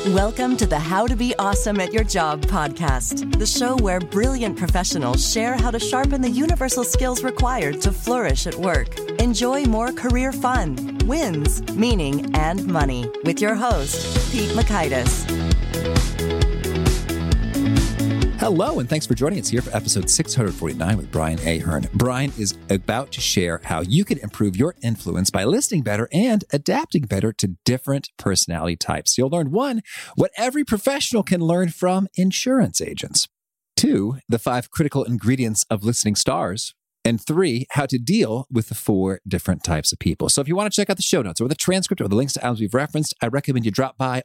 Welcome to the How to Be Awesome at Your Job podcast, the show where brilliant professionals share how to sharpen the universal skills required to flourish at work. Enjoy more career fun, wins, meaning, and money with your host, Pete Mockaitis. Hello, and thanks for joining us here for episode 649 with Brian Ahern. Brian is about to share how you can improve your influence by listening better and adapting better to different personality types. You'll learn 1, what every professional can learn from insurance agents. 2, the 5 critical ingredients of listening stars. And 3, how to deal with the 4 different types of people. So if you want to check out the show notes or the transcript or the links to items we've referenced, I recommend you drop by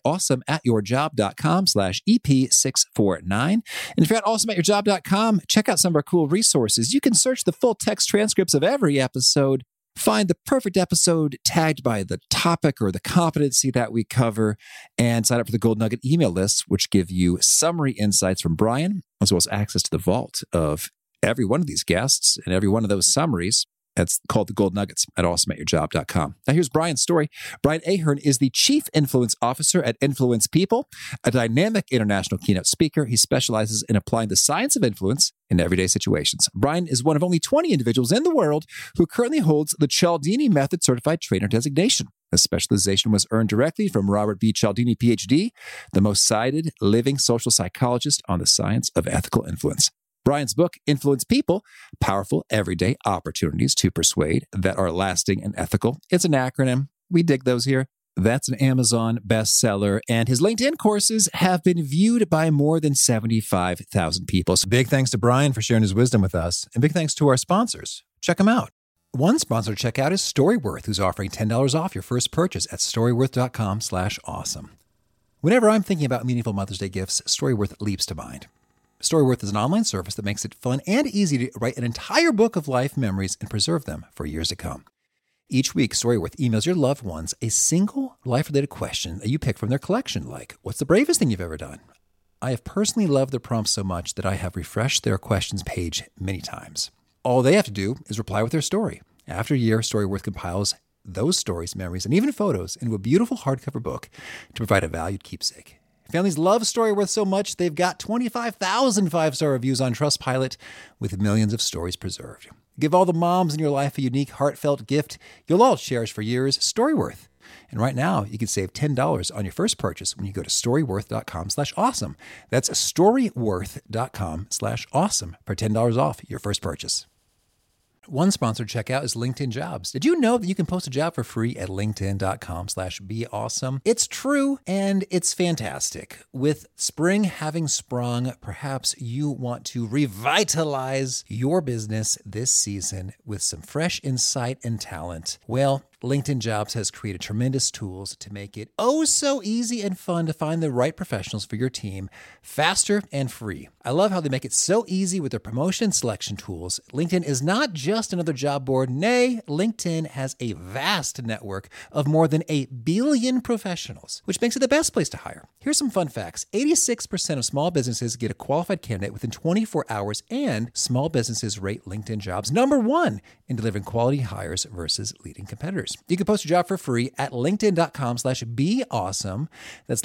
awesomeatyourjob.com/EP649. And if you're at awesomeatyourjob.com, check out some of our cool resources. You can search the full text transcripts of every episode, find the perfect episode tagged by the topic or the competency that we cover, and sign up for the Gold Nugget email lists, which give you summary insights from Brian, as well as access to the vault of every one of these guests and every one of those summaries. That's called the Gold Nuggets at awesomeatyourjob.com. Now here's Brian's story. Brian Ahern is the Chief Influence Officer at Influence People, a dynamic international keynote speaker. He specializes in applying the science of influence in everyday situations. Brian is one of only 20 individuals in the world who currently holds the Cialdini Method Certified Trainer designation. This specialization was earned directly from Robert B. Cialdini, PhD, the most cited living social psychologist on the science of ethical influence. Brian's book, Influence People, Powerful Everyday Opportunities to Persuade That Are Lasting and Ethical. It's an acronym. We dig those here. That's an Amazon bestseller, and his LinkedIn courses have been viewed by more than 75,000 people. So big thanks to Brian for sharing his wisdom with us, and big thanks to our sponsors. Check them out. One sponsor to check out is Storyworth, who's offering $10 off your first purchase at storyworth.com/awesome. Whenever I'm thinking about meaningful Mother's Day gifts, Storyworth leaps to mind. Storyworth is an online service that makes it fun and easy to write an entire book of life memories and preserve them for years to come. Each week, Storyworth emails your loved ones a single life-related question that you pick from their collection, like, what's the bravest thing you've ever done? I have personally loved the prompts so much that I have refreshed their questions page many times. All they have to do is reply with their story. After a year, Storyworth compiles those stories, memories, and even photos into a beautiful hardcover book to provide a valued keepsake. Families love Storyworth so much, they've got 25,000 5-star reviews on Trustpilot with millions of stories preserved. Give all the moms in your life a unique, heartfelt gift you'll all cherish for years, Storyworth. And right now, you can save $10 on your first purchase when you go to storyworth.com/awesome. That's storyworth.com/awesome for $10 off your first purchase. One sponsored checkout is LinkedIn Jobs. Did you know that you can post a job for free at linkedin.com/beawesome? It's true, and it's fantastic. With spring having sprung, perhaps you want to revitalize your business this season with some fresh insight and talent. Well, LinkedIn Jobs has created tremendous tools to make it oh so easy and fun to find the right professionals for your team faster and free. I love how they make it so easy with their promotion and selection tools. LinkedIn is not just another job board. Nay, LinkedIn has a vast network of more than 8 billion professionals, which makes it the best place to hire. Here's some fun facts. 86% of small businesses get a qualified candidate within 24 hours, and small businesses rate LinkedIn Jobs number 1 in delivering quality hires versus leading competitors. You can post your job for free at linkedin.com/beawesome. That's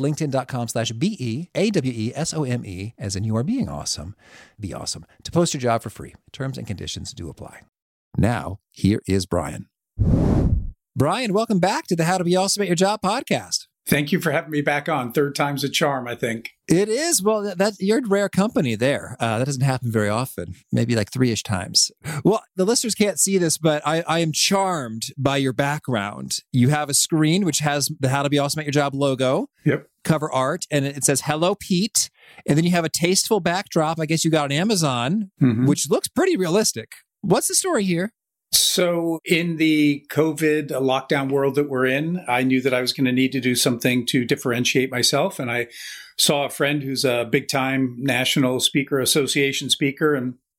linkedin.com/BEAWESOME, as in you are being awesome. Be awesome. To post your job for free. Terms and conditions do apply. Now, here is Brian. Brian, welcome back to the How to Be Awesome at Your Job podcast. Thank you for having me back on. Third time's a charm, I think. It is. Well, you're in rare company there. That doesn't happen very often. Maybe like 3-ish times. Well, the listeners can't see this, but I am charmed by your background. You have a screen which has the How to Be Awesome at Your Job logo. Yep. Cover art, and it says, "Hello, Pete." And then you have a tasteful backdrop. I guess you got on Amazon, which looks pretty realistic. What's the story here? So in the COVID lockdown world that we're in, I knew that I was going to need to do something to differentiate myself. And I saw a friend who's a big time National Speaker Association speaker and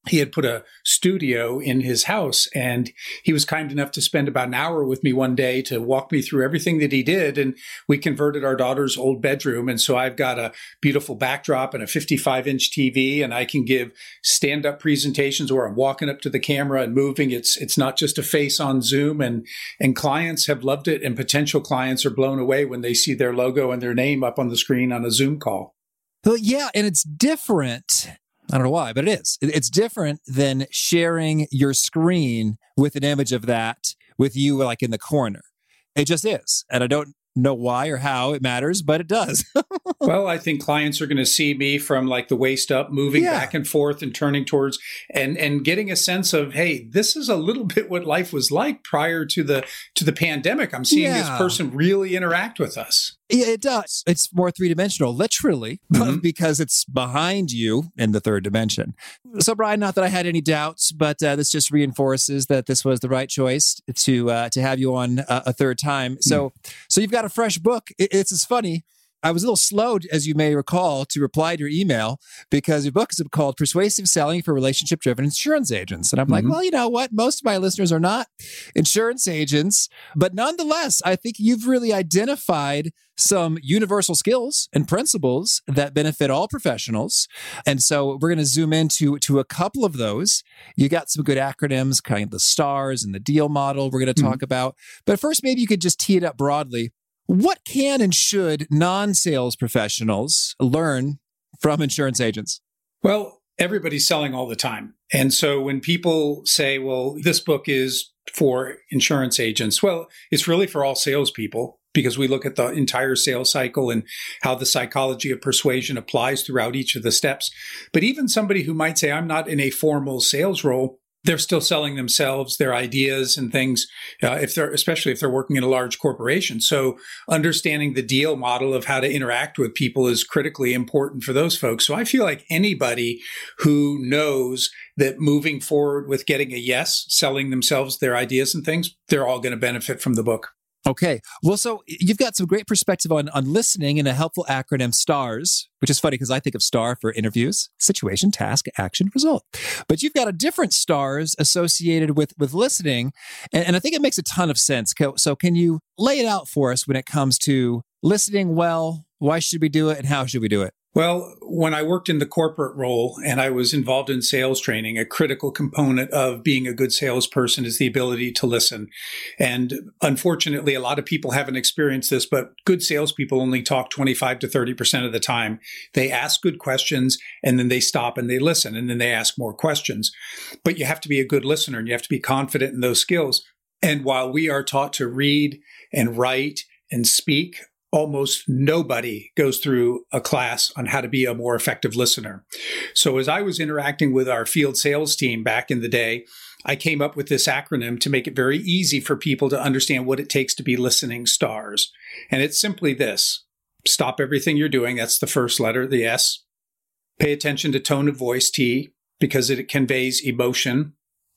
he had put a studio in his house, and he was kind enough to spend about an hour with me one day to walk me through everything that he did. And we converted our daughter's old bedroom. And so I've got a beautiful backdrop and a 55-inch TV, and I can give stand-up presentations where I'm walking up to the camera and moving. It's not just a face on Zoom, and clients have loved it, and potential clients are blown away when they see their logo and their name up on the screen on a Zoom call. Well, yeah, and it's different. I don't know why, but it is. It's different than sharing your screen with an image of that with you like in the corner. It just is. And I don't know why or how it matters, but it does. Well, I think clients are going to see me from like the waist up, moving back and forth and turning towards and getting a sense of, hey, this is a little bit what life was like prior to the pandemic. I'm seeing this person really interact with us. Yeah, it does. It's more three-dimensional, literally, because it's behind you in the third dimension. So, Brian, not that I had any doubts, but this just reinforces that this was the right choice to have you on a third time. So you've got a fresh book. It's funny. I was a little slow, as you may recall, to reply to your email because your book is called Persuasive Selling for Relationship-Driven Insurance Agents. And I'm like, well, you know what? Most of my listeners are not insurance agents. But nonetheless, I think you've really identified some universal skills and principles that benefit all professionals. And so we're going to zoom into a couple of those. You got some good acronyms, kind of the STARS and the DEAL model we're going to talk about. But first, maybe you could just tee it up broadly. What can and should non-sales professionals learn from insurance agents? Well, everybody's selling all the time. And so when people say, well, this book is for insurance agents, well, it's really for all salespeople because we look at the entire sales cycle and how the psychology of persuasion applies throughout each of the steps. But even somebody who might say, I'm not in a formal sales role, they're still selling themselves, their ideas and things, especially if they're working in a large corporation. So understanding the deal model of how to interact with people is critically important for those folks. So I feel like anybody who knows that moving forward with getting a yes, selling themselves their ideas and things, they're all going to benefit from the book. Okay. Well, so you've got some great perspective on listening and a helpful acronym STARS, which is funny because I think of STAR for interviews, situation, task, action, result. But you've got a different STARS associated with listening. And I think it makes a ton of sense. So can you lay it out for us when it comes to listening well? Why should we do it and how should we do it? Well, when I worked in the corporate role and I was involved in sales training, a critical component of being a good salesperson is the ability to listen. And unfortunately, a lot of people haven't experienced this, but good salespeople only talk 25 to 30% of the time. They ask good questions and then they stop and they listen and then they ask more questions. But you have to be a good listener and you have to be confident in those skills. And while we are taught to read and write and speak, almost nobody goes through a class on how to be a more effective listener. So as I was interacting with our field sales team back in the day, I came up with this acronym to make it very easy for people to understand what it takes to be listening stars. And it's simply this: stop everything you're doing. That's the first letter, the S. Pay attention to tone of voice, T, because it conveys emotion.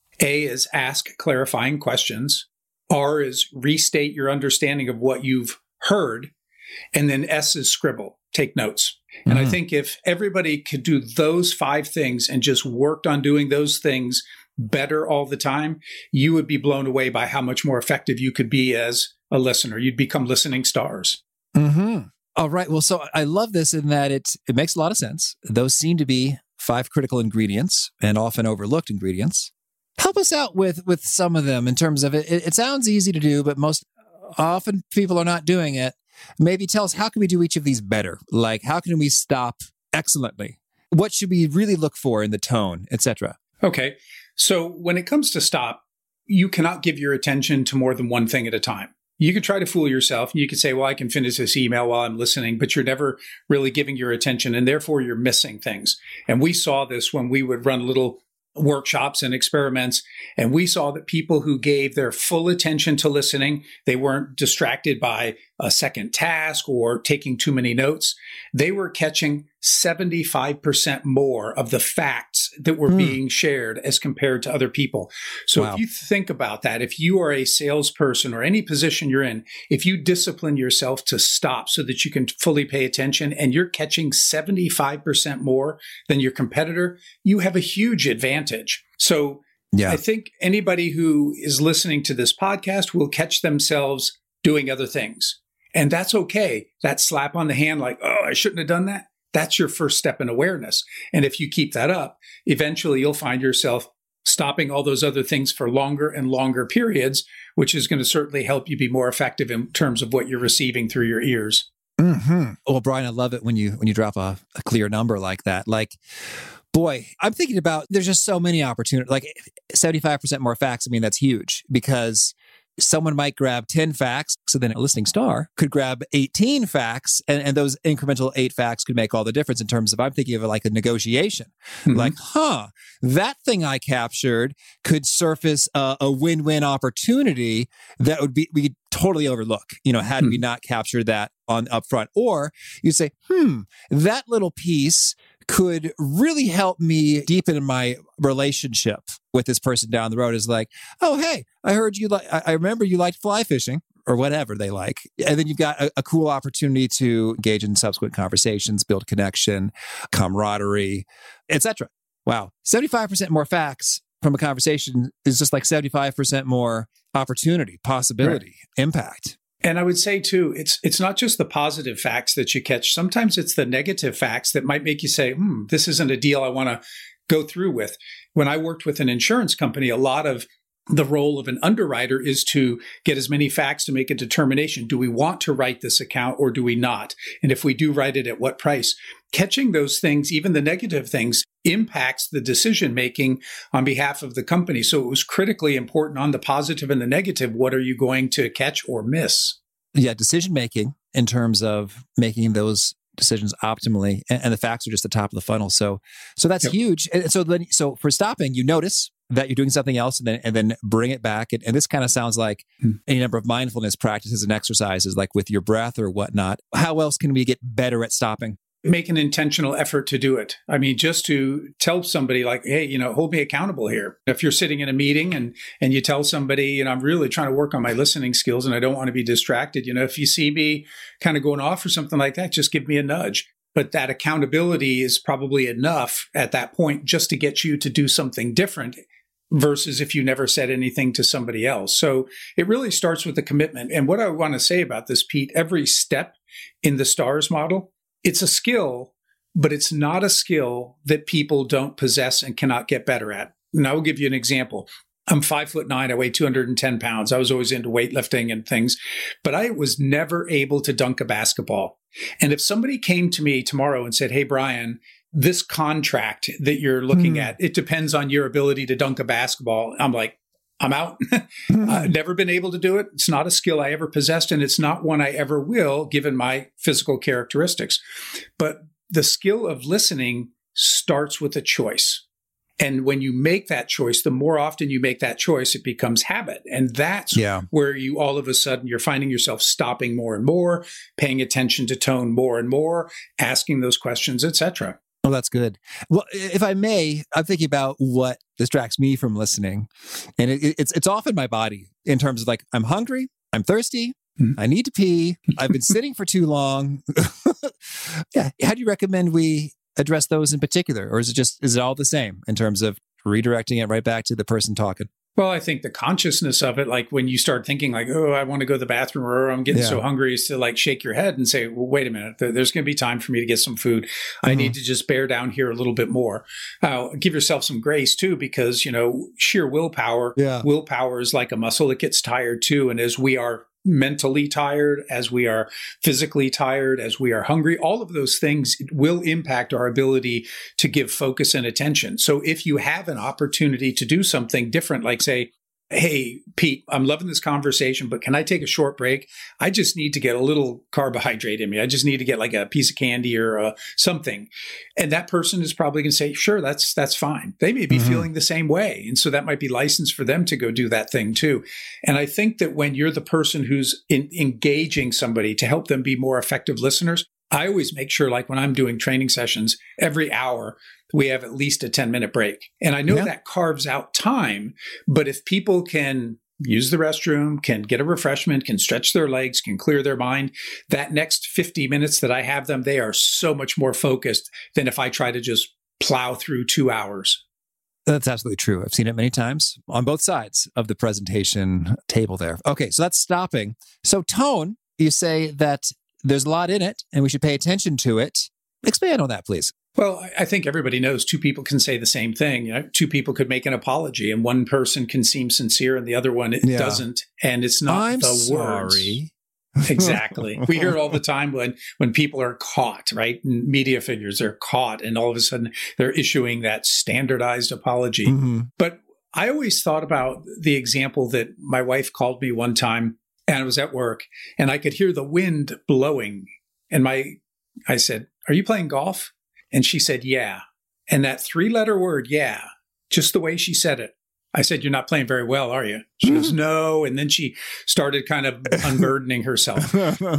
A is ask clarifying questions. R is restate your understanding of what you've heard. And then S is scribble, take notes. And I think if everybody could do those 5 things and just worked on doing those things better all the time, you would be blown away by how much more effective you could be as a listener. You'd become listening stars. All right. Well, so I love this in that it makes a lot of sense. Those seem to be 5 critical ingredients and often overlooked ingredients. Help us out with some of them in terms of it. It sounds easy to do, but most often people are not doing it. Maybe tell us, how can we do each of these better? Like, how can we stop excellently? What should we really look for in the tone, etc.? Okay. So when it comes to stop, you cannot give your attention to more than one thing at a time. You could try to fool yourself and you could say, well, I can finish this email while I'm listening, but you're never really giving your attention and therefore you're missing things. And we saw this when we would run little workshops and experiments. And we saw that people who gave their full attention to listening, they weren't distracted by a second task or taking too many notes, they were catching 75% more of the facts that were being shared as compared to other people. So if you think about that, if you are a salesperson or any position you're in, if you discipline yourself to stop so that you can fully pay attention and you're catching 75% more than your competitor, you have a huge advantage. So I think anybody who is listening to this podcast will catch themselves doing other things. And that's okay. That slap on the hand, like, oh, I shouldn't have done that. That's your first step in awareness. And if you keep that up, eventually you'll find yourself stopping all those other things for longer and longer periods, which is going to certainly help you be more effective in terms of what you're receiving through your ears. Mm-hmm. Well, Brian, I love it when you drop a clear number like that. Like, boy, I'm thinking about, there's just so many opportunities, like 75% more facts. I mean, that's huge because someone might grab 10 facts. So then a listening star could grab 18 facts and those incremental 8 facts could make all the difference in terms of, I'm thinking of it like a negotiation. Like, that thing I captured could surface a win-win opportunity that we could totally overlook, had we not captured that on upfront. Or you say, that little piece could really help me deepen my relationship with this person down the road. Is like, oh, hey, I heard you I remember you liked fly fishing or whatever they like. And then you've got a cool opportunity to engage in subsequent conversations, build connection, camaraderie, etc. Wow. 75% more facts from a conversation is just like 75% more opportunity, possibility, impact. And I would say, too, it's not just the positive facts that you catch. Sometimes it's the negative facts that might make you say, this isn't a deal I want to go through with. When I worked with an insurance company, a lot of the role of an underwriter is to get as many facts to make a determination. Do we want to write this account or do we not? And if we do write it, at what price? Catching those things, even the negative things, impacts the decision making on behalf of the company. So it was critically important on the positive and the negative. What are you going to catch or miss? Yeah, decision making in terms of making those decisions optimally, and the facts are just the top of the funnel. So that's huge. And so for stopping, you notice that you're doing something else, and then bring it back. And this kind of sounds like any number of mindfulness practices and exercises, like with your breath or whatnot. How else can we get better at stopping? Make an intentional effort to do it. I mean, just to tell somebody like, hey, hold me accountable here. If you're sitting in a meeting and you tell somebody, I'm really trying to work on my listening skills and I don't want to be distracted. If you see me kind of going off or something like that, just give me a nudge. But that accountability is probably enough at that point just to get you to do something different versus if you never said anything to somebody else. So it really starts with the commitment. And what I want to say about this, Pete, every step in the STARS model, it's a skill, but it's not a skill that people don't possess and cannot get better at. And I will give you an example. I'm 5'9". I weigh 210 pounds. I was always into weightlifting and things, but I was never able to dunk a basketball. And if somebody came to me tomorrow and said, hey, Brian, this contract that you're looking at, it depends on your ability to dunk a basketball. I'm like, I'm out. I've never been able to do it. It's not a skill I ever possessed, and it's not one I ever will, given my physical characteristics. But the skill of listening starts with a choice. And when you make that choice, the more often you make that choice, it becomes habit. And that's where you all of a sudden, you're finding yourself stopping more and more, paying attention to tone more and more, asking those questions, etc. Oh, that's good. Well, if I may, I'm thinking about what distracts me from listening. And it's often my body in terms of like, I'm hungry, I'm thirsty, I need to pee, I've been sitting for too long. How do you recommend we address those in particular? Or is it all the same in terms of redirecting it right back to the person talking? Well, I think the consciousness of it, like when you start thinking like, oh, I want to go to the bathroom or I'm getting so hungry, is to like shake your head and say, well, wait a minute, there's going to be time for me to get some food. I need to just bear down here a little bit more. Give yourself some grace too, because, sheer willpower, willpower is like a muscle. It gets tired too. And as we are mentally tired, as we are physically tired, as we are hungry, all of those things will impact our ability to give focus and attention. So if you have an opportunity to do something different, like say, hey, Pete, I'm loving this conversation, but can I take a short break? I just need to get a little carbohydrate in me. I just need to get like a piece of candy or something. And that person is probably going to say, sure, that's fine. They may be feeling the same way. And so that might be license for them to go do that thing too. And I think that when you're the person who's engaging somebody to help them be more effective listeners, I always make sure, like when I'm doing training sessions, every hour, we have at least a 10-minute break. And I know that carves out time, but if people can use the restroom, can get a refreshment, can stretch their legs, can clear their mind, that next 50 minutes that I have them, they are so much more focused than if I try to just plow through 2 hours. That's absolutely true. I've seen it many times on both sides of the presentation table there. Okay, so that's stopping. So tone, you say that there's a lot in it and we should pay attention to it. Expand on that, please. Well, I think everybody knows two people can say the same thing. You know, two people could make an apology and one person can seem sincere and the other one doesn't. And it's not I'm the sorry. Words. Exactly. We hear it all the time when people are caught, right? Media figures are caught and all of a sudden they're issuing that standardized apology. Mm-hmm. But I always thought about the example that my wife called me one time and I was at work and I could hear the wind blowing. And I said, "Are you playing golf?" And she said, "Yeah." And that 3-letter word, yeah, just the way she said it. I said, "You're not playing very well, are you?" She goes, "No." And then she started kind of unburdening herself.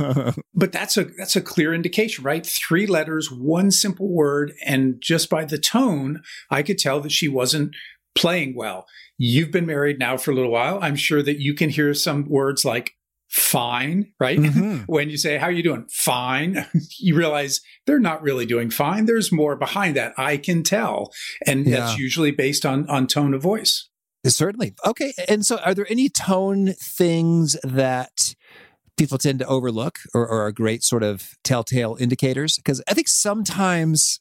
But that's a clear indication, right? 3 letters, 1 simple word. And just by the tone, I could tell that she wasn't playing well. You've been married now for a little while. I'm sure that you can hear some words like fine, right? Mm-hmm. When you say, "How are you doing?" "Fine." You realize they're not really doing fine. There's more behind that. I can tell. And that's usually based on tone of voice. Certainly. Okay. And so are there any tone things that people tend to overlook or are great sort of telltale indicators? Because I think sometimes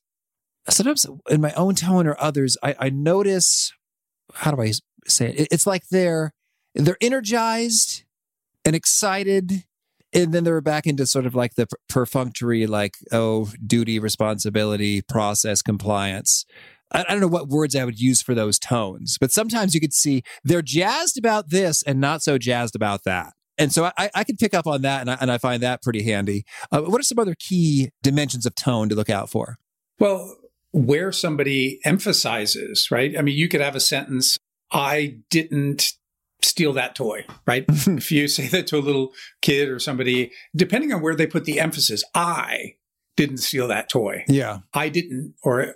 in my own tone or others, I notice, how do I say it? It's like they're energized and excited, and then they're back into sort of like the perfunctory, like, duty, responsibility, process, compliance. I don't know what words I would use for those tones, but sometimes you could see they're jazzed about this and not so jazzed about that. And so I can pick up on that, and I find that pretty handy. What are some other key dimensions of tone to look out for? Well, where somebody emphasizes, right? I mean, you could have a sentence, "I didn't steal that toy," right? If you say that to a little kid or somebody, depending on where they put the emphasis, "I didn't steal that toy." Yeah. I didn't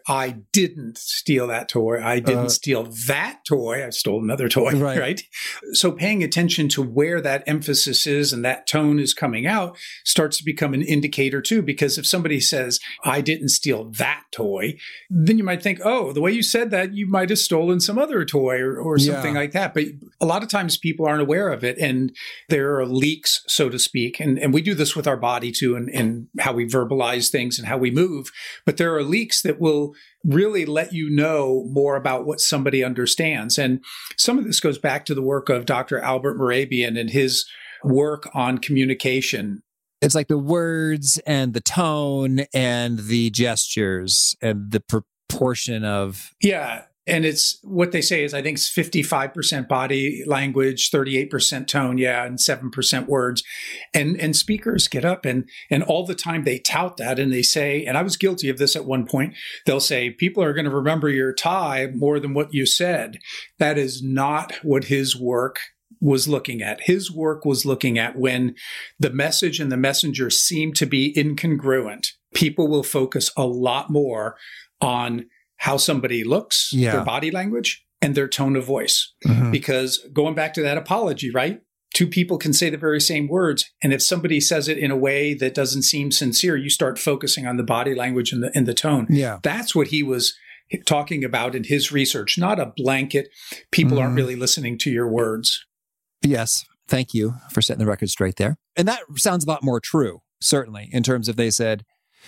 steal that toy. I didn't steal that toy. I stole another toy, right? So paying attention to where that emphasis is and that tone is coming out starts to become an indicator too, because if somebody says, "I didn't steal that toy," then you might think, oh, the way you said that, you might have stolen some other toy or something like that. But a lot of times people aren't aware of it and there are leaks, so to speak. And we do this with our body too and how we verbalize things and how we move. But there are leaks that will really let you know more about what somebody understands. And some of this goes back to the work of Dr. Albert Mehrabian and his work on communication. It's like the words and the tone and the gestures and the proportion of... Yeah. And it's what they say is, I think it's 55% body language, 38% tone, and 7% words. And speakers get up and all the time they tout that and they say, and I was guilty of this at one point, they'll say, "People are going to remember your tie more than what you said." That is not what his work was looking at. His work was looking at when the message and the messenger seem to be incongruent. People will focus a lot more on how somebody looks, their body language, and their tone of voice. Mm-hmm. Because going back to that apology, right? Two people can say the very same words. And if somebody says it in a way that doesn't seem sincere, you start focusing on the body language and the tone. Yeah. That's what he was talking about in his research, not a blanket. People aren't really listening to your words. Yes. Thank you for setting the record straight there. And that sounds a lot more true, certainly, in terms of they said,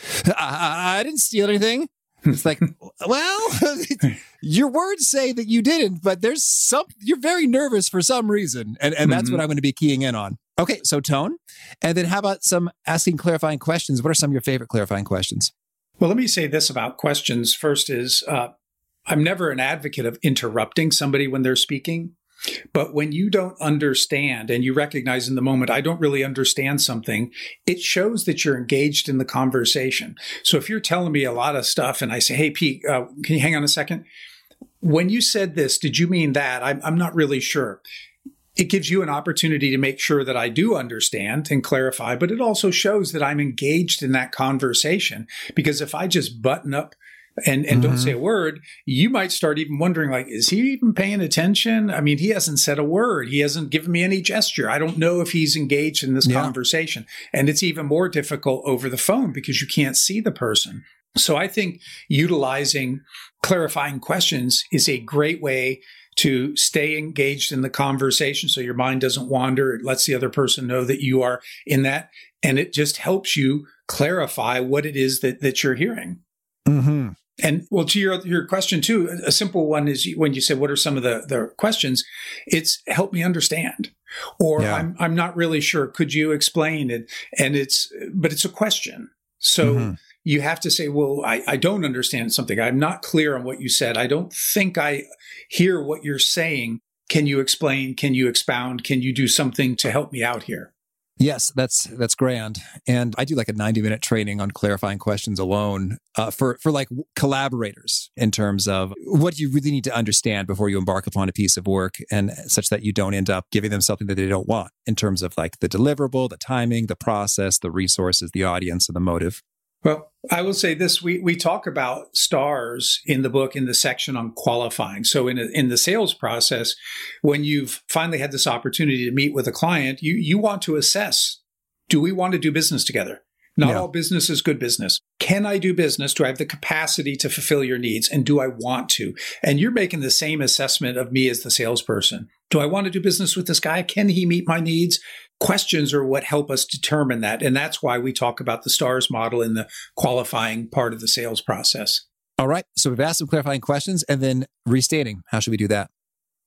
I didn't steal anything. It's like, well, your words say that you didn't, but you're very nervous for some reason. And that's what I'm going to be keying in on. Okay, so tone. And then how about some asking clarifying questions? What are some of your favorite clarifying questions? Well, let me say this about questions. First is, I'm never an advocate of interrupting somebody when they're speaking. But when you don't understand and you recognize in the moment, I don't really understand something, it shows that you're engaged in the conversation. So if you're telling me a lot of stuff and I say, hey, Pete, can you hang on a second? When you said this, did you mean that? I'm not really sure. It gives you an opportunity to make sure that I do understand and clarify, but it also shows that I'm engaged in that conversation. Because if I just button up and don't say a word, you might start even wondering, like, is he even paying attention? I mean, he hasn't said a word. He hasn't given me any gesture. I don't know if he's engaged in this conversation. And it's even more difficult over the phone because you can't see the person. So I think utilizing clarifying questions is a great way to stay engaged in the conversation so your mind doesn't wander. It lets the other person know that you are in that. And it just helps you clarify what it is that you're hearing. Mm-hmm. And well, to your question too, a simple one is when you said, what are some of the questions? It's help me understand, or I'm not really sure. Could you explain it? But it's a question. So you have to say, well, I don't understand something. I'm not clear on what you said. I don't think I hear what you're saying. Can you explain? Can you expound? Can you do something to help me out here? Yes, that's grand. And I do like a 90-minute training on clarifying questions alone for like collaborators in terms of what you really need to understand before you embark upon a piece of work, and such that you don't end up giving them something that they don't want in terms of like the deliverable, the timing, the process, the resources, the audience, and the motive. Well, I will say this. We talk about stars in the book in the section on qualifying. So in the sales process, when you've finally had this opportunity to meet with a client, you want to assess, do we want to do business together? Not all business is good business. Can I do business? Do I have the capacity to fulfill your needs? And do I want to? And you're making the same assessment of me as the salesperson. Do I want to do business with this guy? Can he meet my needs? Questions are what help us determine that. And that's why we talk about the STARS model in the qualifying part of the sales process. All right. So we've asked some clarifying questions and then restating. How should we do that?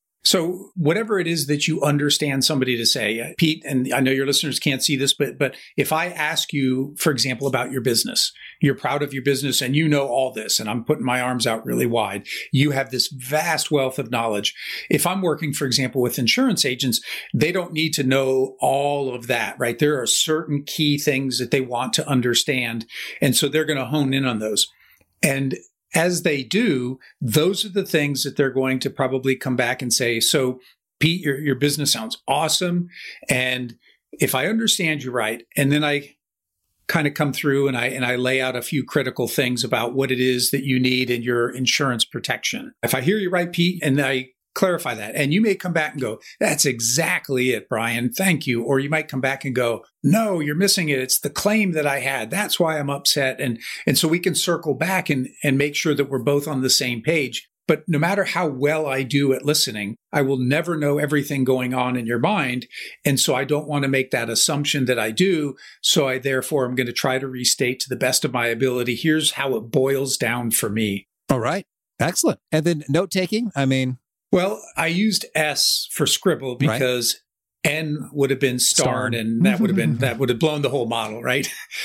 So whatever it is that you understand somebody to say, Pete, and I know your listeners can't see this, but if I ask you, for example, about your business, you're proud of your business and you know all this, and I'm putting my arms out really wide. You have this vast wealth of knowledge. If I'm working, for example, with insurance agents, they don't need to know all of that, right? There are certain key things that they want to understand. And so they're going to hone in on those. And as they do, those are the things that they're going to probably come back and say, so Pete, your business sounds awesome. And if I understand you right, and then I kind of come through and I lay out a few critical things about what it is that you need in your insurance protection. If I hear you right, Pete, and I clarify that, and you may come back and go, that's exactly it, Brian. Thank you. Or you might come back and go, no, you're missing it. It's the claim that I had. That's why I'm upset. And so we can circle back and make sure that we're both on the same page. But no matter how well I do at listening, I will never know everything going on in your mind. And so I don't want to make that assumption that I do. So therefore, I'm going to try to restate to the best of my ability. Here's how it boils down for me. All right. Excellent. And then note taking, Well, I used S for scribble because N would have been starred, and that would have blown the whole model, right?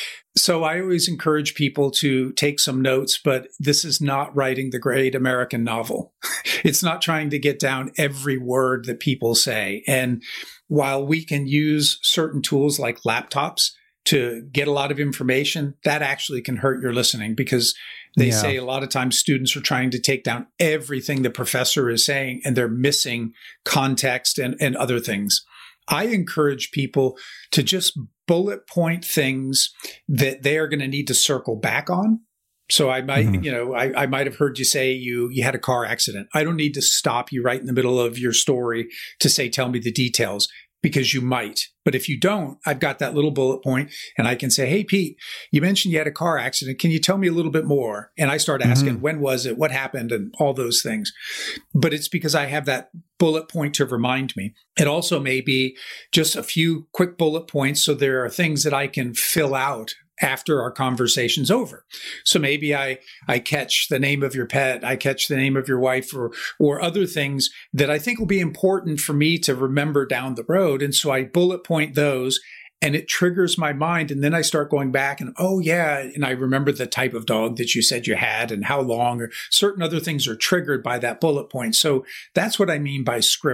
So I always encourage people to take some notes, but this is not writing the great American novel. It's not trying to get down every word that people say. And while we can use certain tools like laptops to get a lot of information, that actually can hurt your listening, because they say a lot of times students are trying to take down everything the professor is saying, and they're missing context and other things. I encourage people to just bullet point things that they are going to need to circle back on. So I might, I might have heard you say you had a car accident. I don't need to stop you right in the middle of your story to say, tell me the details, because you might. But if you don't, I've got that little bullet point and I can say, hey, Pete, you mentioned you had a car accident. Can you tell me a little bit more? And I start asking, when was it? What happened? And all those things. But it's because I have that bullet point to remind me. It also may be just a few quick bullet points. So there are things that I can fill out after our conversation's over. So maybe I catch the name of your pet, I catch the name of your wife, or other things that I think will be important for me to remember down the road. And so I bullet point those, and it triggers my mind. And then I start going back and, oh yeah, and I remember the type of dog that you said you had and how long, or certain other things are triggered by that bullet point. So that's what I mean by scribble.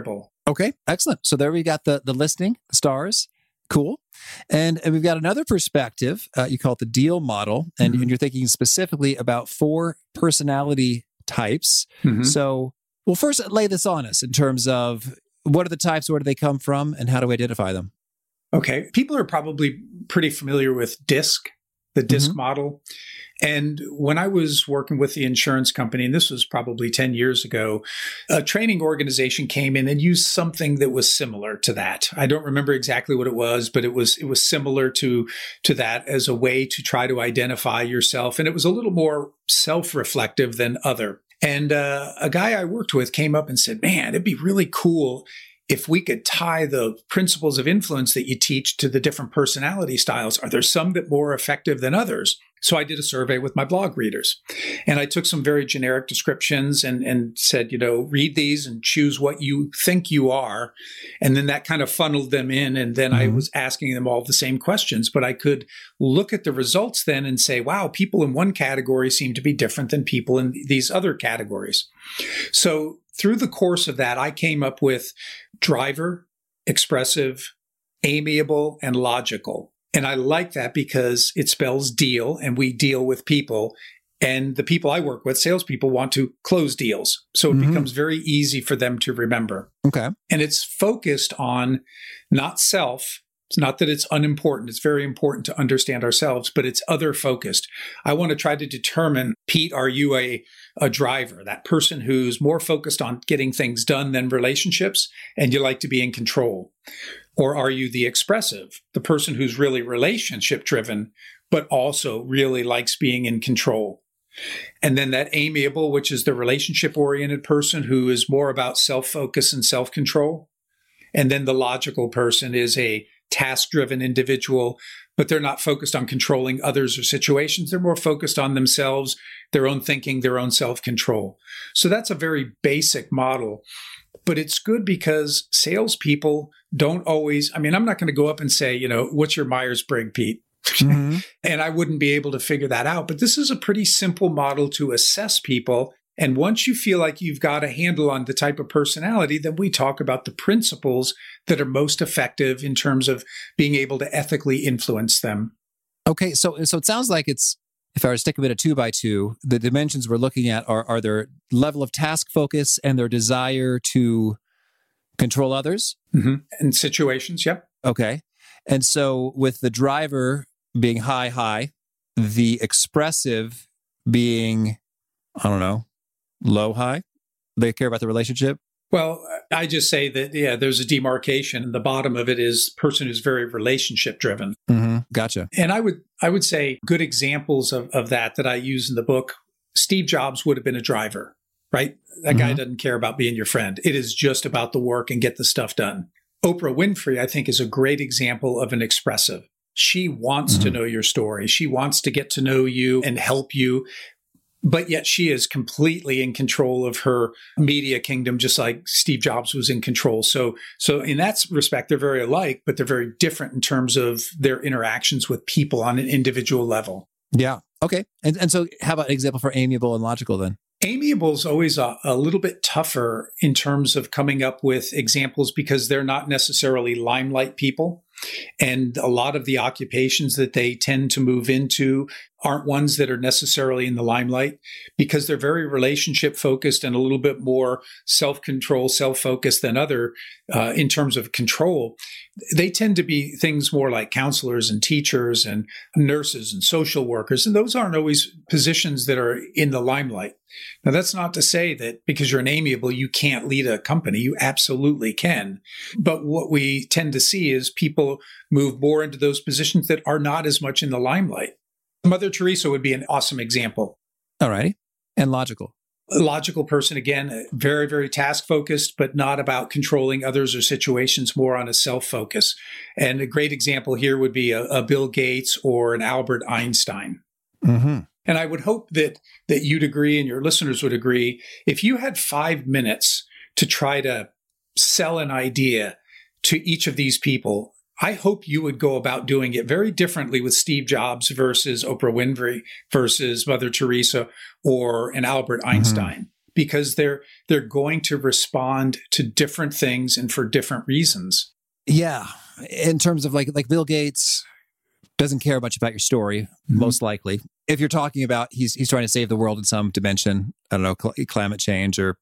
Okay, excellent. So there we got the listing, stars. Cool. And we've got another perspective. You call it the deal model. And you're thinking specifically about 4 personality types. So, well, first lay this on us in terms of what are the types, where do they come from, and how do we identify them? Okay. People are probably pretty familiar with DISC, the DISC model. And when I was working with the insurance company, and this was probably 10 years ago, a training organization came in and used something that was similar to that. I don't remember exactly what it was, but it was similar to that as a way to try to identify yourself. And it was a little more self-reflective than other. And a guy I worked with came up and said, man, it'd be really cool if we could tie the principles of influence that you teach to the different personality styles. Are there some that are more effective than others? So I did a survey with my blog readers, and I took some very generic descriptions and said, read these and choose what you think you are. And then that kind of funneled them in. And then I was asking them all the same questions, but I could look at the results then and say, wow, people in one category seem to be different than people in these other categories. So through the course of that, I came up with driver, expressive, amiable, and logical. And I like that because it spells deal, and we deal with people. And the people I work with, salespeople, want to close deals. So it becomes very easy for them to remember. Okay. And it's focused on not self. It's not that it's unimportant. It's very important to understand ourselves, but it's other focused. I want to try to determine, Pete, are you a driver, that person who's more focused on getting things done than relationships, and you like to be in control? Or are you the expressive, the person who's really relationship driven, but also really likes being in control? And then that amiable, which is the relationship oriented person who is more about self-focus and self-control. And then the logical person is a task-driven individual, but they're not focused on controlling others or situations. They're more focused on themselves, their own thinking, their own self-control. So that's a very basic model, but it's good because salespeople don't always, I'm not going to go up and say, what's your Myers-Briggs, Pete? And I wouldn't be able to figure that out. But this is a pretty simple model to assess people. And once you feel like you've got a handle on the type of personality, then we talk about the principles that are most effective in terms of being able to ethically influence them. Okay, so it sounds like it's, if I were to stick with a 2x2, the dimensions we're looking at are their level of task focus and their desire to control others. And situations, yep. Okay. And so with the driver being high, the expressive being, low, high, they care about the relationship. Well, I just say that, there's a demarcation. The bottom of it is person who's very relationship driven. Gotcha. And I would say good examples of that I use in the book. Steve Jobs would have been a driver, right? That guy doesn't care about being your friend. It is just about the work and get the stuff done. Oprah Winfrey, I think, is a great example of an expressive. She wants to know your story. She wants to get to know you and help you. But yet she is completely in control of her media kingdom, just like Steve Jobs was in control. So in that respect, they're very alike, but they're very different in terms of their interactions with people on an individual level. Yeah. Okay. And so how about an example for amiable and logical then? Amiable is always a little bit tougher in terms of coming up with examples because they're not necessarily limelight people. And a lot of the occupations that they tend to move into aren't ones that are necessarily in the limelight because they're very relationship focused and a little bit more self-control, self-focused than other in terms of control. They tend to be things more like counselors and teachers and nurses and social workers. And those aren't always positions that are in the limelight. Now, that's not to say that because you're an amiable, you can't lead a company. You absolutely can. But what we tend to see is people move more into those positions that are not as much in the limelight. Mother Teresa would be an awesome example. All righty. And logical. A logical person, again, very, very task-focused, but not about controlling others or situations, more on a self-focus. And a great example here would be a Bill Gates or an Albert Einstein. And I would hope that you'd agree and your listeners would agree, if you had 5 minutes to try to sell an idea to each of these people, I hope you would go about doing it very differently with Steve Jobs versus Oprah Winfrey versus Mother Teresa or an Albert Einstein. because they're going to respond to different things and for different reasons. Yeah. In terms of like Bill Gates doesn't care much about your story, most likely. If you're talking about he's trying to save the world in some dimension, I don't know, climate change or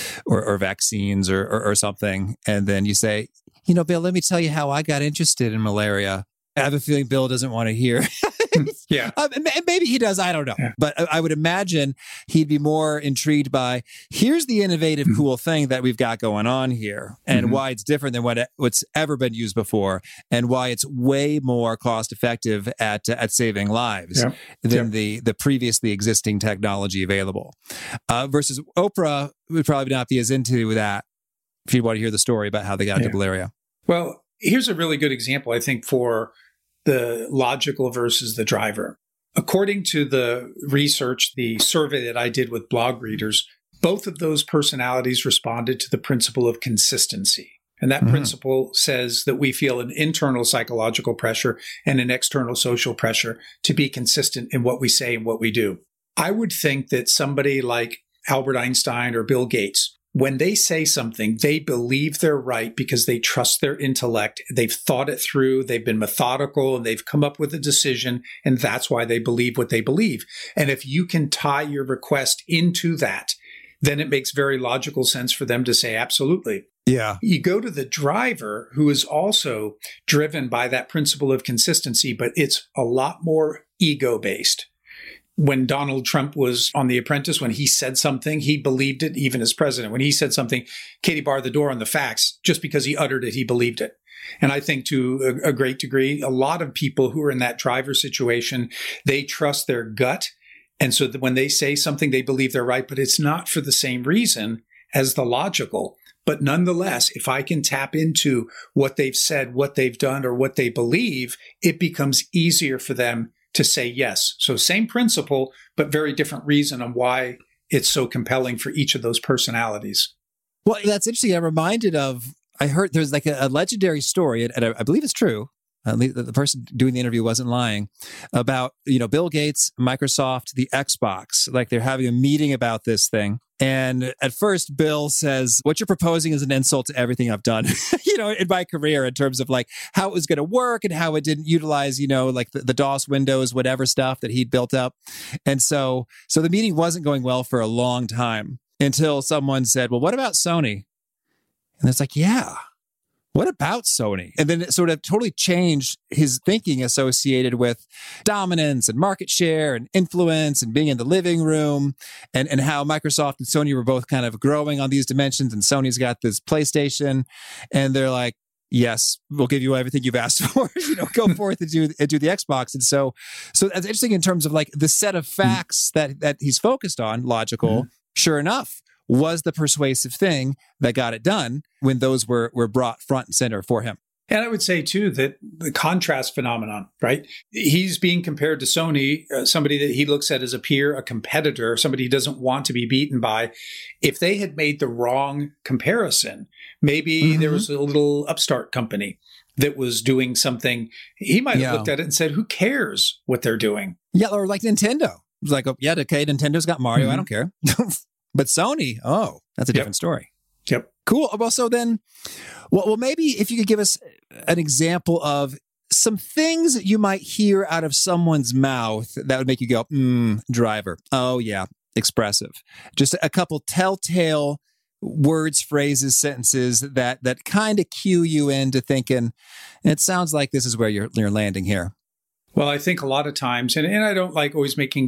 vaccines or something, and then you say, Bill, let me tell you how I got interested in malaria. I have a feeling Bill doesn't want to hear. Yeah. Maybe he does. I don't know. Yeah. But I would imagine he'd be more intrigued by, here's the innovative, cool thing that we've got going on here and why it's different than what's ever been used before and why it's way more cost effective at saving lives than the previously existing technology available. Versus Oprah would probably not be as into that if you want to hear the story about how they got into malaria. Well, here's a really good example, I think, for the logical versus the driver. According to the research, the survey that I did with blog readers, both of those personalities responded to the principle of consistency. And that principle says that we feel an internal psychological pressure and an external social pressure to be consistent in what we say and what we do. I would think that somebody like Albert Einstein or Bill Gates, when they say something, they believe they're right because they trust their intellect. They've thought it through. They've been methodical and they've come up with a decision. And that's why they believe what they believe. And if you can tie your request into that, then it makes very logical sense for them to say, absolutely. Yeah. You go to the driver, who is also driven by that principle of consistency, but it's a lot more ego-based. When Donald Trump was on The Apprentice, when he said something, he believed it even as president. When he said something, Katie barred the door on the facts. Just because he uttered it, he believed it. And I think to a great degree, a lot of people who are in that driver situation, they trust their gut. And so that when they say something, they believe they're right, but it's not for the same reason as the logical. But nonetheless, if I can tap into what they've said, what they've done, or what they believe, it becomes easier for them to say yes. So same principle, but very different reason on why it's so compelling for each of those personalities. Well, that's interesting. I'm reminded of, I heard there's like a legendary story, and I believe it's true. The person doing the interview wasn't lying, about, Bill Gates, Microsoft, the Xbox. Like they're having a meeting about this thing. And at first, Bill says, what you're proposing is an insult to everything I've done, in my career, in terms of like how it was going to work and how it didn't utilize, like the DOS, Windows, whatever stuff that he'd built up. And so the meeting wasn't going well for a long time until someone said, well, what about Sony? And it's like, yeah. What about Sony? And then it sort of totally changed his thinking associated with dominance and market share and influence and being in the living room, and how Microsoft and Sony were both kind of growing on these dimensions. And Sony's got this PlayStation, and they're like, yes, we'll give you everything you've asked for. Go forth and do the Xbox. And so that's interesting in terms of like the set of facts that he's focused on, logical. Sure enough, was the persuasive thing that got it done when those were brought front and center for him. And I would say, too, that the contrast phenomenon, right? He's being compared to Sony, somebody that he looks at as a peer, a competitor, somebody he doesn't want to be beaten by. If they had made the wrong comparison, maybe there was a little upstart company that was doing something, he might have looked at it and said, who cares what they're doing? Yeah, or like Nintendo. It was like, okay, Nintendo's got Mario, I don't care. But Sony, that's a different story. Yep. Cool. Well, so then, well, maybe if you could give us an example of some things that you might hear out of someone's mouth that would make you go, driver. Oh, yeah, expressive. Just a couple telltale words, phrases, sentences that kind of cue you into thinking, it sounds like this is where you're landing here. Well, I think a lot of times, and I don't like always making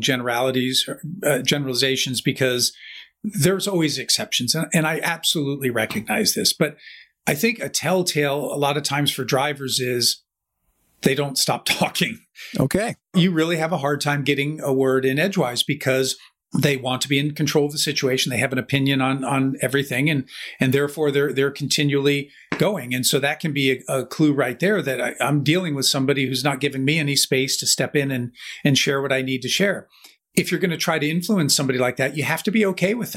generalizations, because there's always exceptions. And I absolutely recognize this. But I think a telltale a lot of times for drivers is they don't stop talking. Okay. You really have a hard time getting a word in edgewise because they want to be in control of the situation. They have an opinion on everything. And therefore, they're continually going. And so that can be a clue right there that I'm dealing with somebody who's not giving me any space to step in and share what I need to share. If you're going to try to influence somebody like that, you have to be okay with that.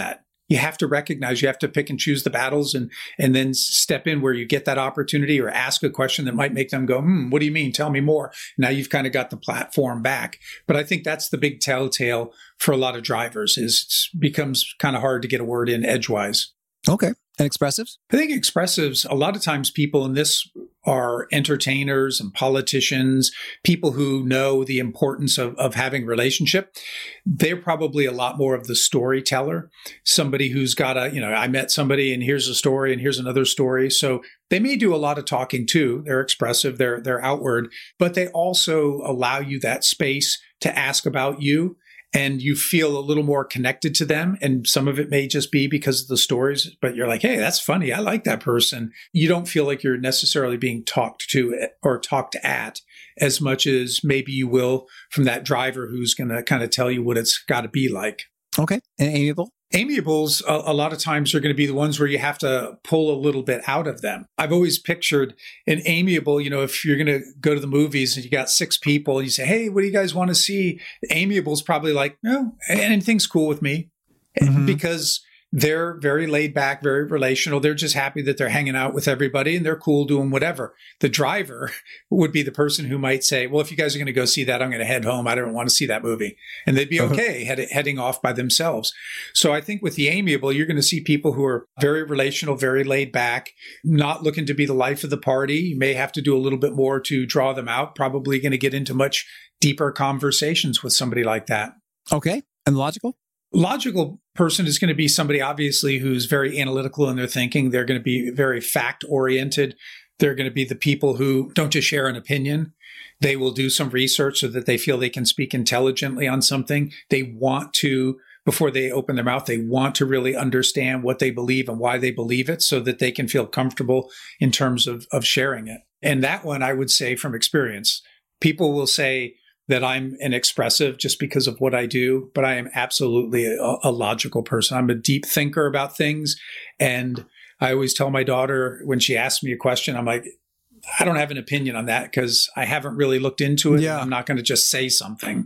You have to recognize, you have to pick and choose the battles and then step in where you get that opportunity or ask a question that might make them go, what do you mean? Tell me more. Now you've kind of got the platform back. But I think that's the big telltale for a lot of drivers is it becomes kind of hard to get a word in edgewise. Okay. And expressives? I think expressives, a lot of times people in this are entertainers and politicians, people who know the importance of having relationship. They're probably a lot more of the storyteller, somebody who's got I met somebody and here's a story and here's another story. So they may do a lot of talking too. They're expressive, they're outward, but they also allow you that space to ask about you. And you feel a little more connected to them. And some of it may just be because of the stories, but you're like, hey, that's funny. I like that person. You don't feel like you're necessarily being talked to or talked at as much as maybe you will from that driver who's going to kind of tell you what it's got to be like. Okay. And amiable? Amiables, a lot of times are going to be the ones where you have to pull a little bit out of them. I've always pictured an amiable, if you're going to go to the movies and you got 6 people and you say, hey, what do you guys want to see? Amiable's probably like, no, anything's cool with me. Because they're very laid back, very relational. They're just happy that they're hanging out with everybody and they're cool doing whatever. The driver would be the person who might say, well, if you guys are going to go see that, I'm going to head home. I don't want to see that movie. And they'd be okay heading off by themselves. So I think with the amiable, you're going to see people who are very relational, very laid back, not looking to be the life of the party. You may have to do a little bit more to draw them out, probably going to get into much deeper conversations with somebody like that. Okay. And logical? Logical person is going to be somebody, obviously, who's very analytical in their thinking. They're going to be very fact-oriented. They're going to be the people who don't just share an opinion. They will do some research so that they feel they can speak intelligently on something. They want to, before they open their mouth, they want to really understand what they believe and why they believe it so that they can feel comfortable in terms of sharing it. And that one, I would say from experience, people will say that I'm an expressive just because of what I do, but I am absolutely a logical person. I'm a deep thinker about things. And I always tell my daughter when she asks me a question, I'm like, I don't have an opinion on that because I haven't really looked into it. Yeah. I'm not going to just say something.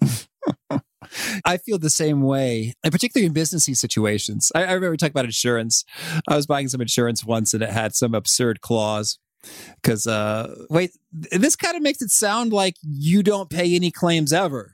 I feel the same way, and particularly in businessy situations. I remember talking about insurance. I was buying some insurance once and it had some absurd clause. Because, wait, this kind of makes it sound like you don't pay any claims ever.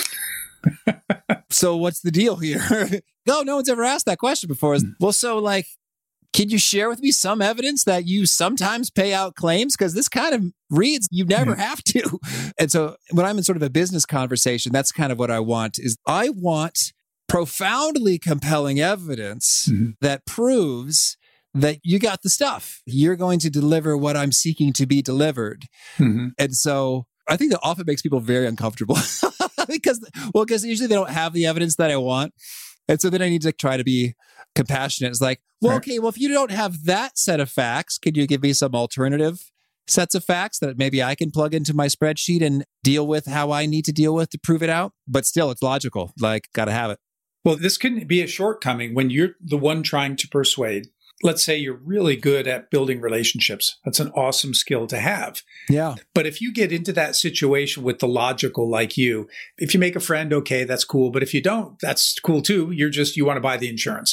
So what's the deal here? No one's ever asked that question before. Well, so can you share with me some evidence that you sometimes pay out claims? Because this kind of reads you never have to. And so when I'm in sort of a business conversation, that's kind of what I want is I want profoundly compelling evidence that proves that you got the stuff. You're going to deliver what I'm seeking to be delivered. And so I think that often makes people very uncomfortable because usually they don't have the evidence that I want. And so then I need to try to be compassionate. It's like, okay, if you don't have that set of facts, could you give me some alternative sets of facts that maybe I can plug into my spreadsheet and deal with how I need to deal with to prove it out? But still, it's logical. Got to have it. Well, this can be a shortcoming when you're the one trying to persuade. Let's say you're really good at building relationships. That's an awesome skill to have. Yeah. But if you get into that situation with the logical like you, if you make a friend, okay, that's cool. But if you don't, that's cool too. You want to buy the insurance.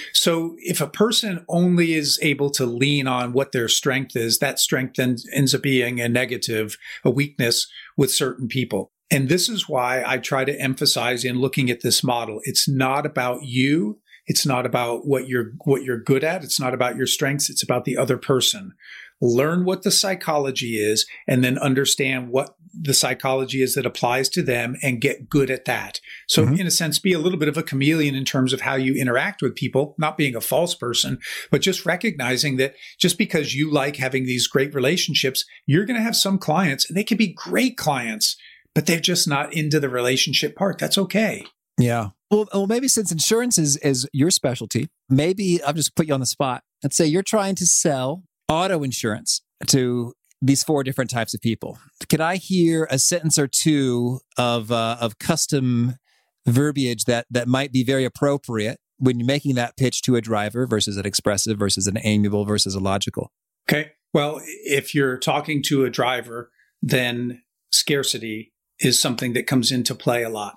So if a person only is able to lean on what their strength is, that strength then ends up being a negative, a weakness with certain people. And this is why I try to emphasize in looking at this model. It's not about you. It's not about what you're good at. It's not about your strengths. It's about the other person. Learn what the psychology is and then understand what the psychology is that applies to them and get good at that. So in a sense, be a little bit of a chameleon in terms of how you interact with people, not being a false person, but just recognizing that just because you like having these great relationships, you're going to have some clients and they can be great clients, but they're just not into the relationship part. That's okay. Yeah. Well, maybe since insurance is your specialty, maybe I'll just put you on the spot. Let's say you're trying to sell auto insurance to these 4 different types of people. Could I hear a sentence or two of custom verbiage that might be very appropriate when you're making that pitch to a driver versus an expressive versus an amiable versus a logical? Okay. Well, if you're talking to a driver, then scarcity is something that comes into play a lot.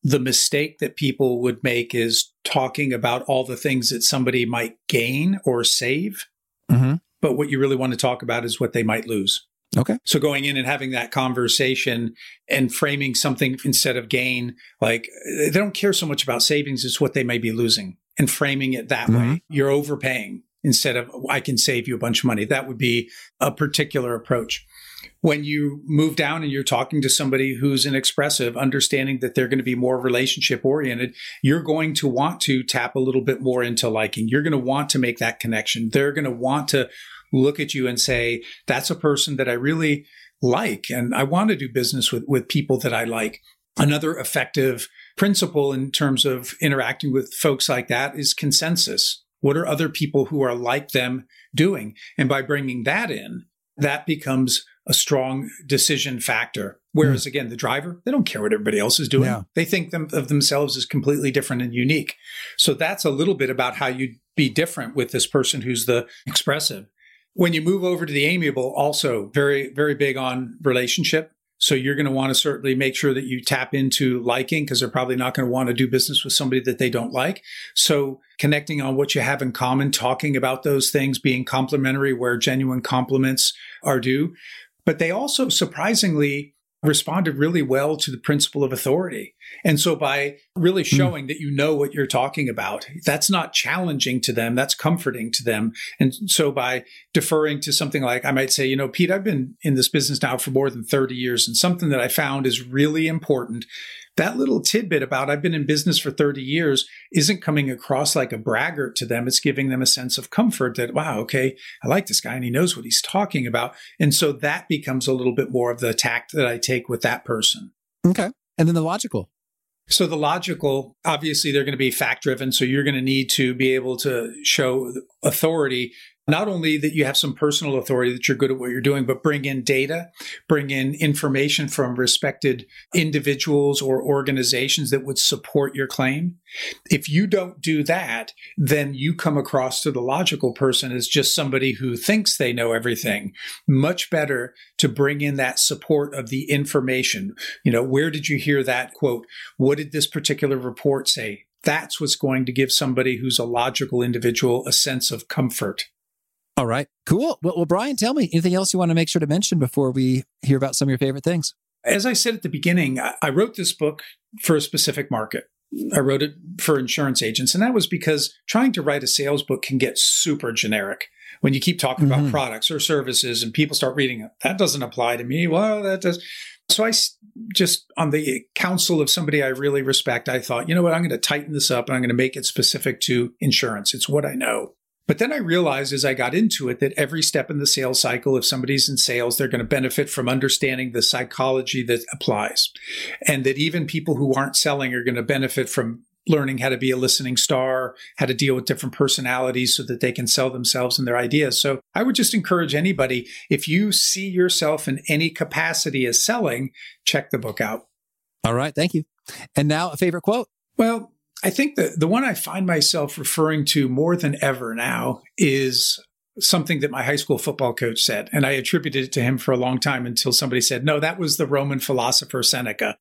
the mistake that people would make is talking about all the things that somebody might gain or save. Mm-hmm. But what you really want to talk about is what they might lose. Okay. So going in and having that conversation and framing something instead of gain, like they don't care so much about savings, it's what they may be losing, and framing it that way. You're overpaying instead of I can save you a bunch of money. That would be a particular approach. When you move down and you're talking to somebody who's an expressive, understanding that they're going to be more relationship oriented, you're going to want to tap a little bit more into liking. You're going to want to make that connection. They're going to want to look at you and say, that's a person that I really like, and I want to do business with people that I like. Another effective principle in terms of interacting with folks like that is consensus. What are other people who are like them doing? And by bringing that in, that becomes a strong decision factor. Whereas again, the driver, they don't care what everybody else is doing. Yeah. They think of themselves as completely different and unique. So that's a little bit about how you'd be different with this person who's the expressive. When you move over to the amiable, also very, very big on relationship. So you're going to want to certainly make sure that you tap into liking, because they're probably not going to want to do business with somebody that they don't like. So connecting on what you have in common, talking about those things, being complimentary where genuine compliments are due. But they also surprisingly responded really well to the principle of authority. And so by really showing that you know what you're talking about, that's not challenging to them, that's comforting to them. And so by deferring to something like, I might say, you know, Pete, I've been in this business now for more than 30 years, and something that I found is really important. That little tidbit about I've been in business for 30 years isn't coming across like a braggart to them. It's giving them a sense of comfort that, wow, okay, I like this guy and he knows what he's talking about. And so that becomes a little bit more of the tact that I take with that person. Okay. And then the logical. So the logical, obviously, they're going to be fact-driven. So you're going to need to be able to show authority. Not only that you have some personal authority, that you're good at what you're doing, but bring in data, bring in information from respected individuals or organizations that would support your claim. If you don't do that, then you come across to the logical person as just somebody who thinks they know everything. Much better to bring in that support of the information. You know, where did you hear that quote? What did this particular report say? That's what's going to give somebody who's a logical individual a sense of comfort. All right, cool. Well, Brian, tell me, anything else you want to make sure to mention before we hear about some of your favorite things? As I said at the beginning, I wrote this book for a specific market. I wrote it for insurance agents. And that was because trying to write a sales book can get super generic when you keep talking about products or services and people start reading it. That doesn't apply to me. Well, that does. So I just, on the counsel of somebody I really respect, I thought, you know what, I'm going to tighten this up and I'm going to make it specific to insurance. It's what I know. But then I realized as I got into it that every step in the sales cycle, if somebody's in sales, they're going to benefit from understanding the psychology that applies. And that even people who aren't selling are going to benefit from learning how to be a listening star, how to deal with different personalities so that they can sell themselves and their ideas. So I would just encourage anybody, if you see yourself in any capacity as selling, check the book out. All right. Thank you. And now a favorite quote? Well, I think the one I find myself referring to more than ever now is something that my high school football coach said. And I attributed it to him for a long time until somebody said, no, that was the Roman philosopher Seneca.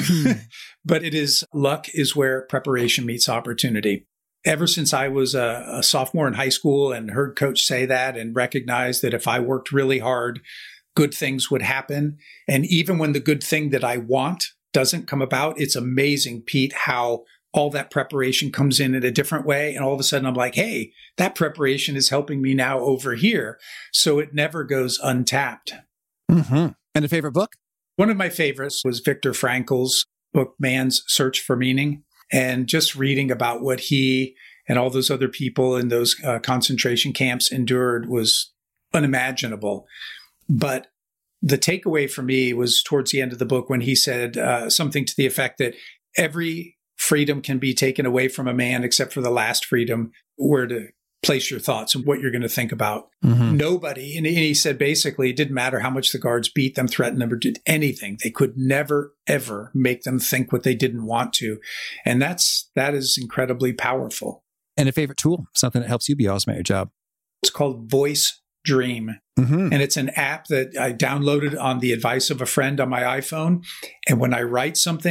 But it is, luck is where preparation meets opportunity. Ever since I was a sophomore in high school and heard coach say that and recognized that if I worked really hard, good things would happen. And even when the good thing that I want doesn't come about, it's amazing, Pete, how all that preparation comes in a different way. And all of a sudden I'm like, hey, that preparation is helping me now over here. So it never goes untapped. And a favorite book? One of my favorites was Viktor Frankl's book, Man's Search for Meaning. And just reading about what he and all those other people in those concentration camps endured was unimaginable. But the takeaway for me was towards the end of the book when he said something to the effect that every freedom can be taken away from a man except for the last freedom, where to place your thoughts and what you're going to think about. Nobody, and he said basically it didn't matter how much the guards beat them, threatened them, or did anything. They could never, ever make them think what they didn't want to. And that is incredibly powerful. And a favorite tool, something that helps you be awesome at your job? It's called Voice Dream. And it's an app that I downloaded on the advice of a friend on my iPhone. And when I write something,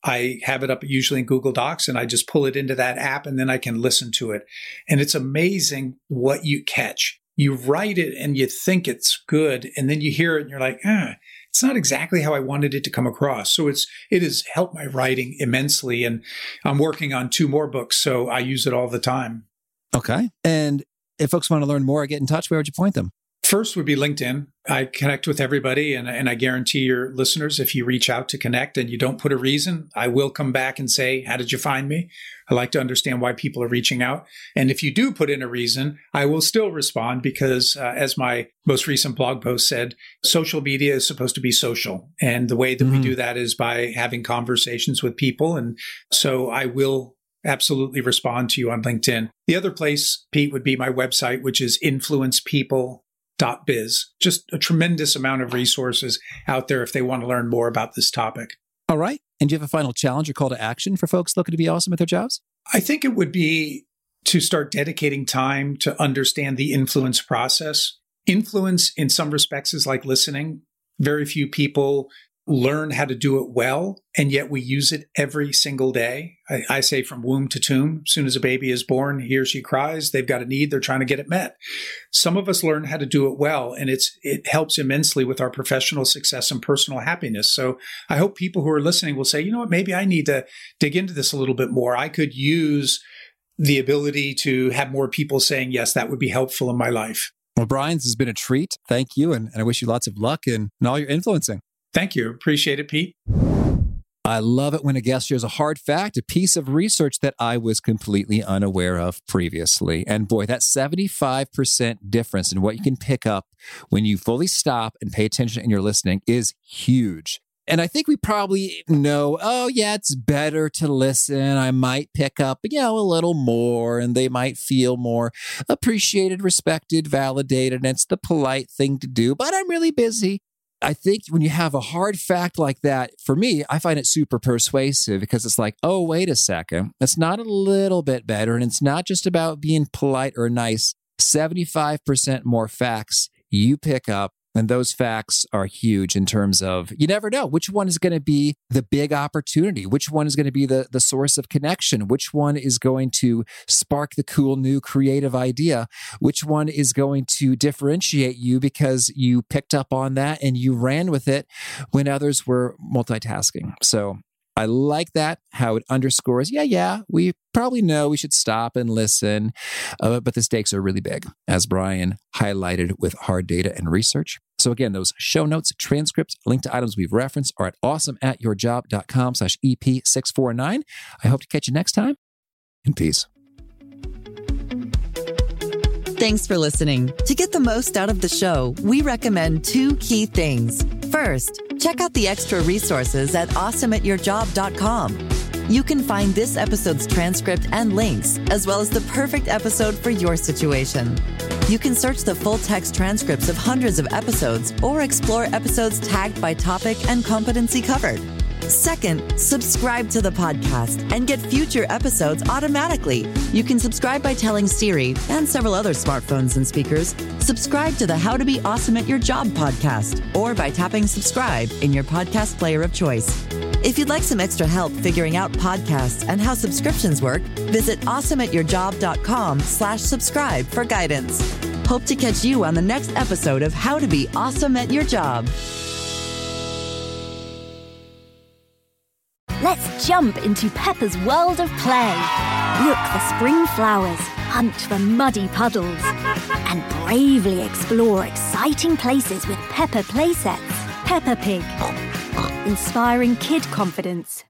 I have it up usually in Google Docs, and I just pull it into that app, and then I can listen to it. And it's amazing what you catch. You write it and you think it's good, and then you hear it and you're like, it's not exactly how I wanted it to come across. So it has helped my writing immensely. And I'm working on 2 more books, so I use it all the time. Okay. And if folks want to learn more or get in touch, where would you point them? First would be LinkedIn. I connect with everybody, and I guarantee your listeners, if you reach out to connect and you don't put a reason, I will come back and say, how did you find me? I like to understand why people are reaching out. And if you do put in a reason, I will still respond because, as my most recent blog post said, social media is supposed to be social. And the way that we do that is by having conversations with people. And so I will absolutely respond to you on LinkedIn. The other place, Pete, would be my website, which is influencepeople.biz. Just a tremendous amount of resources out there if they want to learn more about this topic. All right. And do you have a final challenge or call to action for folks looking to be awesome at their jobs? I think it would be to start dedicating time to understand the influence process. Influence, in some respects, is like listening. Very few people learn how to do it well, and yet we use it every single day. I say from womb to tomb, as soon as a baby is born, he or she cries, they've got a need, they're trying to get it met. Some of us learn how to do it well, and it helps immensely with our professional success and personal happiness. So I hope people who are listening will say, you know what, maybe I need to dig into this a little bit more. I could use the ability to have more people saying, yes, that would be helpful in my life. Well, Brian, this has been a treat. Thank you. And I wish you lots of luck in all your influencing. Thank you. Appreciate it, Pete. I love it when a guest shares a hard fact, a piece of research that I was completely unaware of previously. And boy, that 75% difference in what you can pick up when you fully stop and pay attention in your listening is huge. And I think we probably know, oh yeah, it's better to listen. I might pick up, a little more, and they might feel more appreciated, respected, validated, and it's the polite thing to do, but I'm really busy. I think when you have a hard fact like that, for me, I find it super persuasive because it's like, oh, wait a second. It's not a little bit better. And it's not just about being polite or nice. 75% more facts you pick up. And those facts are huge in terms of you never know which one is going to be the big opportunity, which one is going to be the source of connection, which one is going to spark the cool new creative idea, which one is going to differentiate you because you picked up on that and you ran with it when others were multitasking. So I like that, how it underscores, we probably know we should stop and listen, but the stakes are really big, as Brian highlighted with hard data and research. So again, those show notes, transcripts, link to items we've referenced are at awesomeatyourjob.com/EP649. I hope to catch you next time, and peace. Thanks for listening. To get the most out of the show, we recommend 2 key things. First, check out the extra resources at awesomeatyourjob.com. You can find this episode's transcript and links, as well as the perfect episode for your situation. You can search the full text transcripts of hundreds of episodes or explore episodes tagged by topic and competency covered. Second, subscribe to the podcast and get future episodes automatically. You can subscribe by telling Siri and several other smartphones and speakers, subscribe to the How to Be Awesome at Your Job podcast, or by tapping subscribe in your podcast player of choice. If you'd like some extra help figuring out podcasts and how subscriptions work, visit awesomeatyourjob.com/subscribe for guidance. Hope to catch you on the next episode of How to Be Awesome at Your Job. Let's jump into Peppa's world of play. Look for spring flowers, hunt for muddy puddles, and bravely explore exciting places with Peppa playsets. Peppa Pig, inspiring kid confidence.